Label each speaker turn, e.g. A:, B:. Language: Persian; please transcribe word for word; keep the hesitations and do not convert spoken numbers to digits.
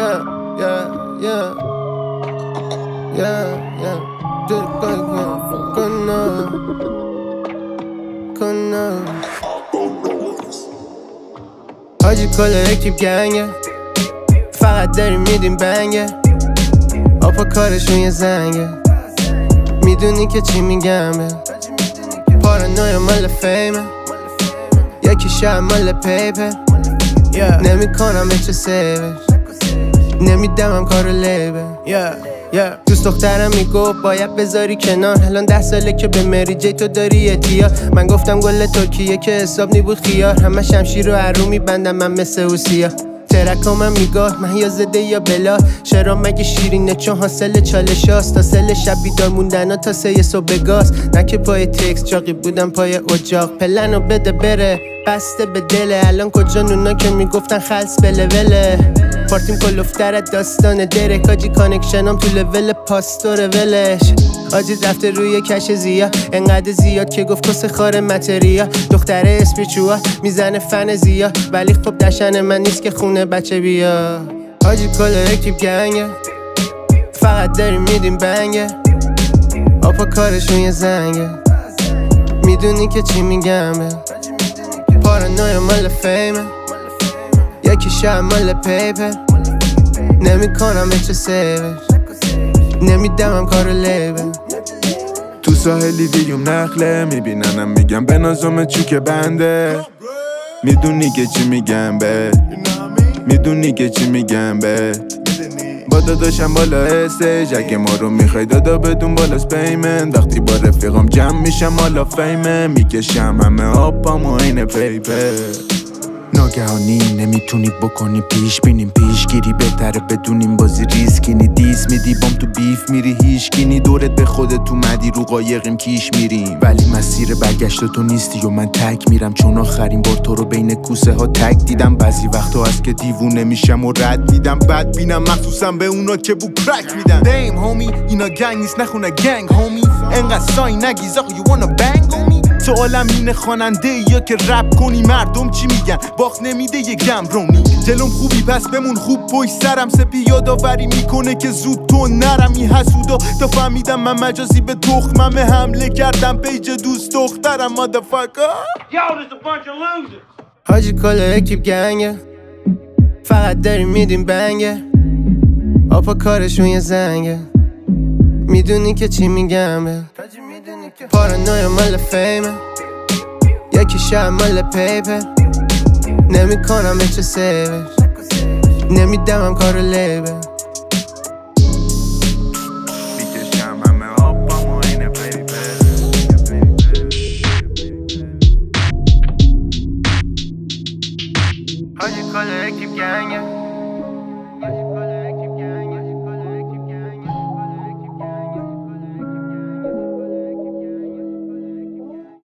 A: yeah, yeah, yeah, yeah, yeah. Just gonna, gonna, gonna. حاجی کل اکیپ گنگه، فقط داریم میدیم بنگه، آپا کارشون یه زنگه، میدونی که چی میگم به پارانویا مال فیمه، یکی شب مال پیپه، yeah. نمی کنم به چه سیوش، نمیدم هم کارو لیبه yeah. yeah. دوست دخترم میگفت باید بذاری کنار، الان ده ساله که به مری جی تو داری اعتیاد. من گفتم گل ترکیه که حساب نی بود خیار، همه شمشیر رو هرو میبندم من مثل اوسیا. ترکام هم میگاه من یا زده یا بلا، شرام مگه شیرینه چون حاصل چالشاست، تا سل شب بیدار موندن تا سه صبح گاز، نه که پای تکس چاقی بودم پای اجاق، پلنو بده بره بسته به دله، الان کجا نونا که میگفتن خلص بله وله، پارتیم کلوفتر داستان درک، آجی کانکشنام تو لول پاستور ولش، آجی رفته روی کش زیا انقدر زیاد که گفت کس خار متریا، دختره اسپریچوال میزنه فن زیا، ولی خب دشن من نیست که خونه بچه بیا. آجی کل اکیپ گنگه، فقط داریم میدیم بنگه، آپا کارشون یه زنگه، میدونی که چی میگم به پارانویا مال فیمه، یکی شب مال پیپه، نمی کنم به چه سیوش، نمیدم هم کارو لیبه.
B: تو ساحلی ویوم نخله میبیننم میگم به نازم چوک بنده، میدونی که چی میگم به میدونی که چی میگم به با داداشم بالا استیج، اگه ما رو میخوای دادا بدون بالاست پیمنت، وقتی با رفیقام جمع میشم حالا فیمه، میکشم همه آبام و این پیپه، ناگهانی نمیتونی بکنی پیش بینیم، پیشگیری بهتره بدونیم بازی ریسکینی، دیس میدی بام تو بیف میری هیشگینی، دورت به خودت اومدی رو قایقیم کیش میریم، ولی مسیر برگشت تو نیستی و من تک میرم، چون آخرین بار تو رو بین کوسه ها تک دیدم، بعضی وقتا هست که دیوونه میشم و رد میدم، بد بینم مخصوصا به اونا که بو کرک میدن، دیم هومی اینا گنگ نیست نخونه گنگ هومی، انقدر سای نگیز آقا you wanna bang هومی، تو عالم اینه خواننده یا که رپ کنی، مردم چی میگن باخت نمیده یه گم رونی، جلوم خوبی پس بمون خوب پشت سرم، سپی یادآوری میکنه که زود تو نرمی حسودا، تا فهمیدم من مجازی به تخمم حمله کردم پیج دوست دخترم motherfucker.
A: حاجی کل اکیپ گنگه، فقط داریم میدیم بنگه، آپا کارشون یه زنگه، میدونی که چی میگم به پارانویا مال فیمه، یکی شب مال پیپه، نمی کنم به چه سیوش، نمیدم هم کارو لیبه.
B: میکشم همه آبام و این پیپه،
A: حاجی کل اکیپ گنگه،